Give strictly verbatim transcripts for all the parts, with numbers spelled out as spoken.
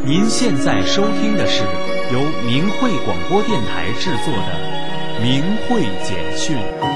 您现在收听的是由明慧广播电台制作的《明慧简讯》。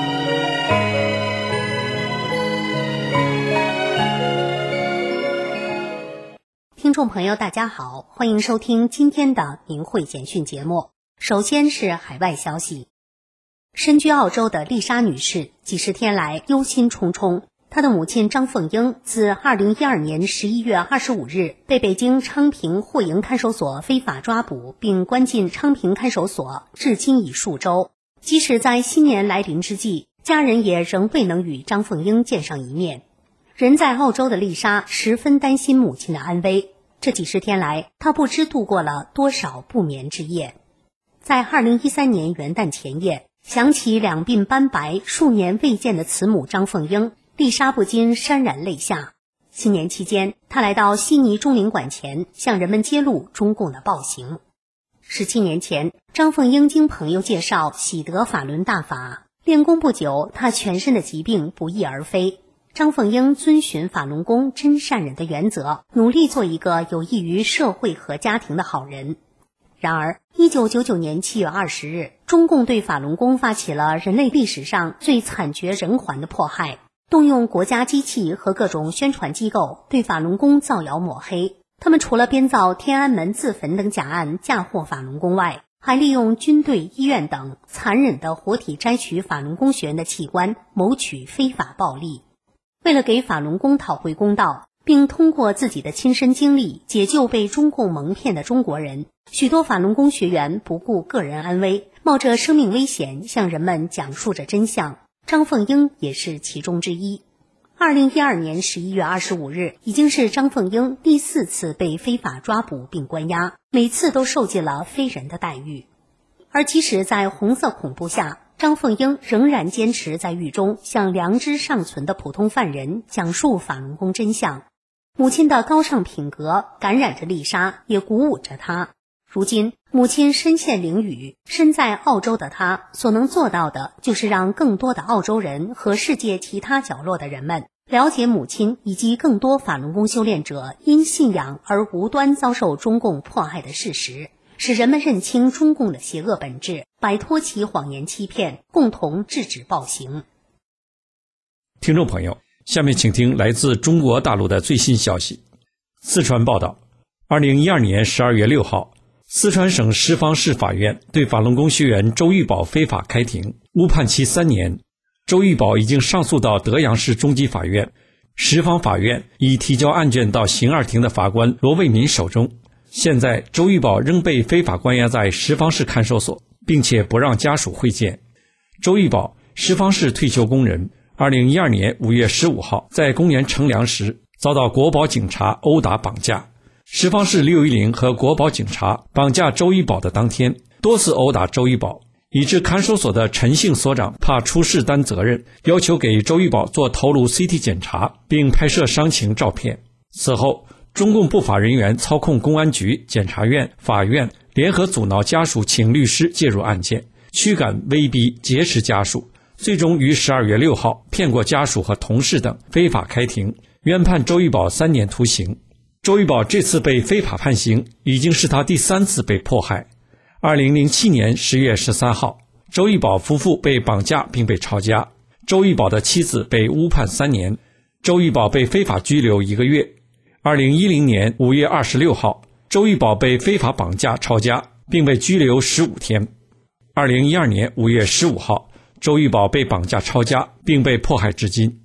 听众朋友大家好，欢迎收听今天的明慧简讯节目。首先是海外消息。身居澳洲的丽莎女士几十天来忧心忡忡，她的母亲张凤英自二零一二年十一月二十五日被北京昌平货营看守所非法抓捕并关进昌平看守所，至今已数周。即使在新年来临之际，家人也仍未能与张凤英见上一面。人在澳洲的丽莎十分担心母亲的安危，这几十天来，她不知度过了多少不眠之夜。在二零一三年元旦前夜，想起两鬓斑白、数年未见的慈母张凤英，丽莎不禁潸然泪下。新年期间，她来到悉尼中领馆前，向人们揭露中共的暴行。十七年前，张凤英经朋友介绍喜得法轮大法，练功不久，她全身的疾病不翼而飞。张凤英遵循法轮功真善忍的原则，努力做一个有益于社会和家庭的好人。然而一九九九年七月二十日，中共对法轮功发起了人类历史上最惨绝人寰的迫害，动用国家机器和各种宣传机构对法轮功造谣抹黑。他们除了编造天安门自焚等假案嫁祸法轮功外，还利用军队、医院等残忍地活体摘取法轮功学员的器官，谋取非法暴利。为了给法轮功讨回公道，并通过自己的亲身经历解救被中共蒙骗的中国人，许多法轮功学员不顾个人安危，冒着生命危险向人们讲述着真相。张凤英也是其中之一。二零一二年十一月二十五日，已经是张凤英第四次被非法抓捕并关押，每次都受尽了非人的待遇。而即使在红色恐怖下，张凤英仍然坚持在狱中向良知尚存的普通犯人讲述法轮功真相。母亲的高尚品格感染着丽莎，也鼓舞着她。如今母亲身陷囹圄，身在澳洲的她所能做到的，就是让更多的澳洲人和世界其他角落的人们了解母亲以及更多法轮功修炼者因信仰而无端遭受中共迫害的事实，使人们认清中共的邪恶本质，摆脱其谎言欺骗，共同制止暴行。 听众朋友，下面请听来自中国大陆的最新消息。四川报道，二零一二年十二月六号，四川省什邡市法院对法轮功学员周玉宝非法开庭，误判其三年。周玉宝已经上诉到德阳市中级法院，什邡法院已提交案卷到刑二庭的法官罗卫民手中。现在周玉宝仍被非法关押在什邡市看守所，并且不让家属会见。周玉宝，什邡市退休工人，二零一二年五月十五号在公园乘凉时遭到国保警察殴打绑架。什邡市六一零和国保警察绑架周玉宝的当天，多次殴打周玉宝，以致看守所的陈姓所长怕出事担责任，要求给周玉宝做头颅 C T 检查，并拍摄伤情照片。此后，中共不法人员操控公安局、检察院、法院，联合阻挠家属请律师介入案件，驱赶、威逼、劫持家属，最终于十二月六号骗过家属和同事等，非法开庭，冤判周玉宝三年徒刑。周玉宝这次被非法判刑，已经是他第三次被迫害。二零零七年十月十三号，周玉宝夫妇被绑架并被抄家，周玉宝的妻子被误判三年，周玉宝被非法拘留一个月。二零一零年五月二十六号，周玉宝被非法绑架抄家，并被拘留十五天。二零一二年五月十五号，周玉宝被绑架抄家，并被迫害至今。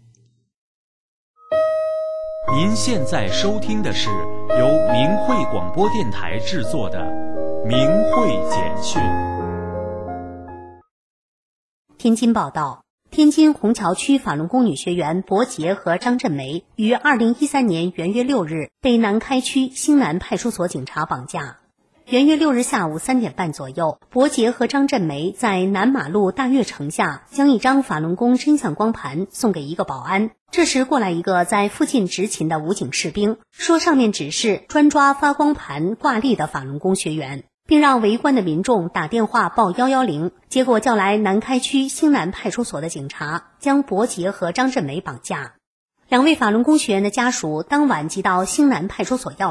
您现在收听的是由明慧广播电台制作的《明慧简讯》。 天津报道，天津虹桥区法轮功女学员薄洁和张振梅于二零一三年元月六日被南开区兴南派出所警察绑架。元月六日下午三点半左右，薄洁和张振梅在南马路大悦城下将一张法轮功真相光盘送给一个保安。这时过来一个在附近执勤的武警士兵，说上面指示专抓发光盘挂历的法轮功学员，并让围观的民众打电话报一一零，结果叫来南开区兴南派出所的警察，将薄洁和张振梅绑架。两位法轮功学员的家属当晚即到兴南派出所要人，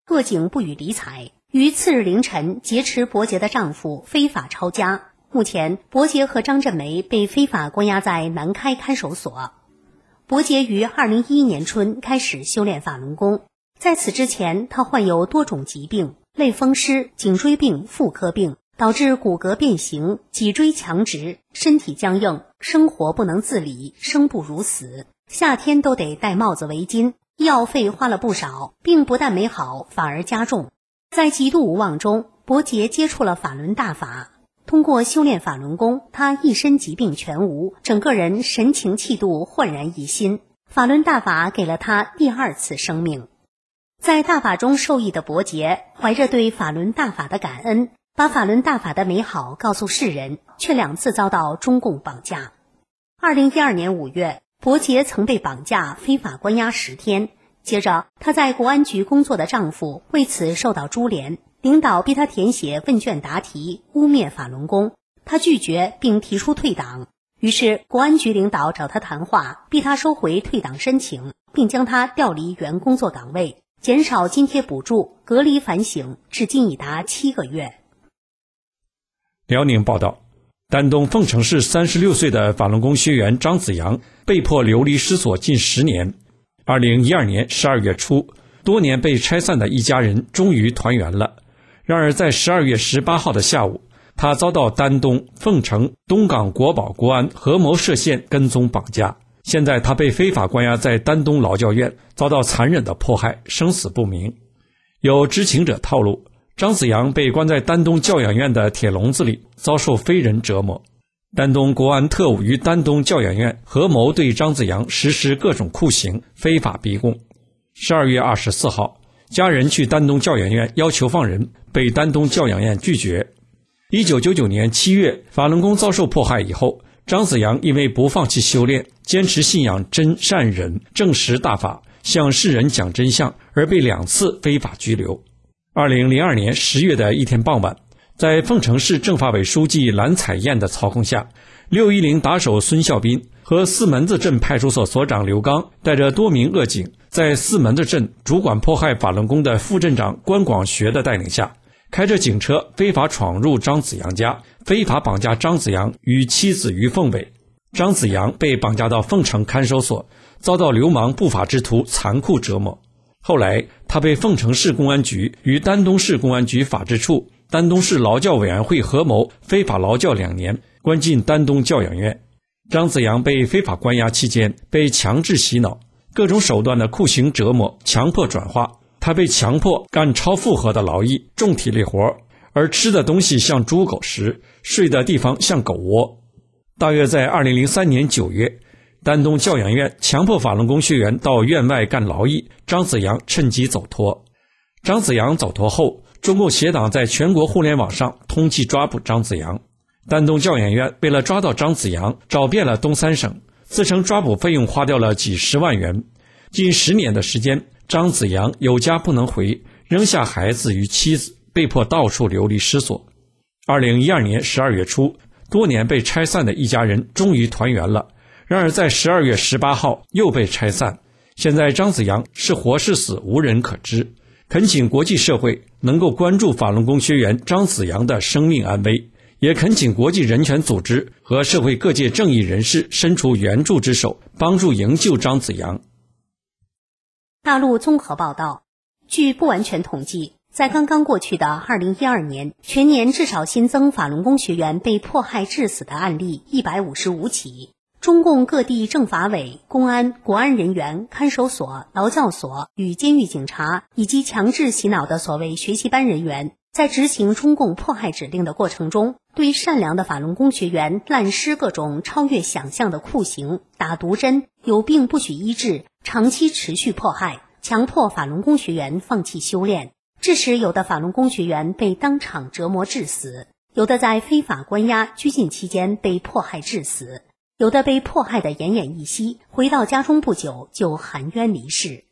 恶警不予理睬，于次日凌晨劫持伯杰的丈夫，非法抄家。目前，伯杰和张振梅被非法关押在南开看守所。伯杰于二零一一年春开始修炼法轮功，在此之前，他患有多种疾病，类风湿、颈椎病、妇科病，导致骨骼变形、脊椎强直，身体僵硬，生活不能自理，生不如死，夏天都得戴帽子围巾，医药费花了不少，病不但没好，反而加重。在极度无望中，伯杰接触了法轮大法。通过修炼法轮功，他一身疾病全无，整个人神情气度焕然一新。法轮大法给了他第二次生命。在大法中受益的伯杰，怀着对法轮大法的感恩，把法轮大法的美好告诉世人，却两次遭到中共绑架。二零一二年五月，伯杰曾被绑架非法关押十天，接着他在国安局工作的丈夫为此受到株连，领导逼他填写问卷答题，污蔑法轮功，他拒绝并提出退党。于是国安局领导找他谈话，逼他收回退党申请，并将他调离原工作岗位，减少津贴补助，隔离反省，至今已达七个月。 辽宁报道，丹东凤城市三十六岁的法轮功学员张子阳被迫流离失所近十年。二零一二年十二月初，多年被拆散的一家人终于团圆了。然而在十二月十八号的下午，他遭到丹东、凤城、东港国保国安合谋涉线跟踪绑架。现在他被非法关押在丹东劳教院，遭到残忍的迫害，生死不明。有知情者透露，张子阳被关在丹东教养院的铁笼子里，遭受非人折磨。丹东国安特务与丹东教养院合谋对张子阳实施各种酷刑，非法逼供。十二月二十四号，家人去丹东教养院要求放人，被丹东教养院拒绝。一九九九年七月，法轮功遭受迫害以后，张子阳因为不放弃修炼，坚持信仰真善忍正实大法，向世人讲真相，而被两次非法拘留。二零零二年十月的一天傍晚，在凤城市政法委书记蓝彩燕的操控下，六一零打手孙孝斌和四门子镇派出所所长刘刚带着多名恶警，在四门子镇主管迫害法轮功的副镇长关广学的带领下，开着警车非法闯入张子阳家，非法绑架张子阳与妻子于凤伟。张子阳被绑架到凤城看守所，遭到流氓不法之徒残酷折磨。后来他被凤城市公安局与丹东市公安局法制处、丹东市劳教委员会合谋非法劳教两年，关进丹东教养院。张子阳被非法关押期间，被强制洗脑，各种手段的酷刑折磨，强迫转化。他被强迫干超负荷的劳役、重体力活，而吃的东西像猪狗食，睡的地方像狗窝。大约在二零零三年九月，丹东教养院强迫法轮功学员到院外干劳役，张子阳趁机走脱。张子阳走脱后，中共协党在全国互联网上通缉抓捕张子阳。丹东教养院为了抓到张子阳，找遍了东三省，自称抓捕费用花掉了几十万元。近十年的时间，张子阳有家不能回，扔下孩子与妻子，被迫到处流离失所。二零一二年十二月初，多年被拆散的一家人终于团圆了。然而在十二月十八号又被拆散。现在张子阳是活是死无人可知。恳请国际社会能够关注法轮功学员张子阳的生命安危，也恳请国际人权组织和社会各界正义人士伸出援助之手，帮助营救张子阳。 大陆综合报道，据不完全统计，在刚刚过去的二零一二年，全年至少新增法轮功学员被迫害致死的案例一百五十五起。中共各地政法委、公安、国安人员、看守所、劳教所与监狱警察以及强制洗脑的所谓学习班人员，在执行中共迫害指令的过程中，对善良的法轮功学员滥施各种超越想象的酷刑、打毒针、有病不许医治、长期持续迫害，强迫法轮功学员放弃修炼，致使有的法轮功学员被当场折磨致死，有的在非法关押拘禁期间被迫害致死，有的被迫害得奄奄一息，回到家中不久就含冤离世。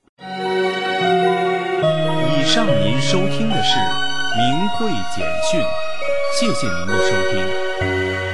以上您收听的是明慧简讯，谢谢您的收听。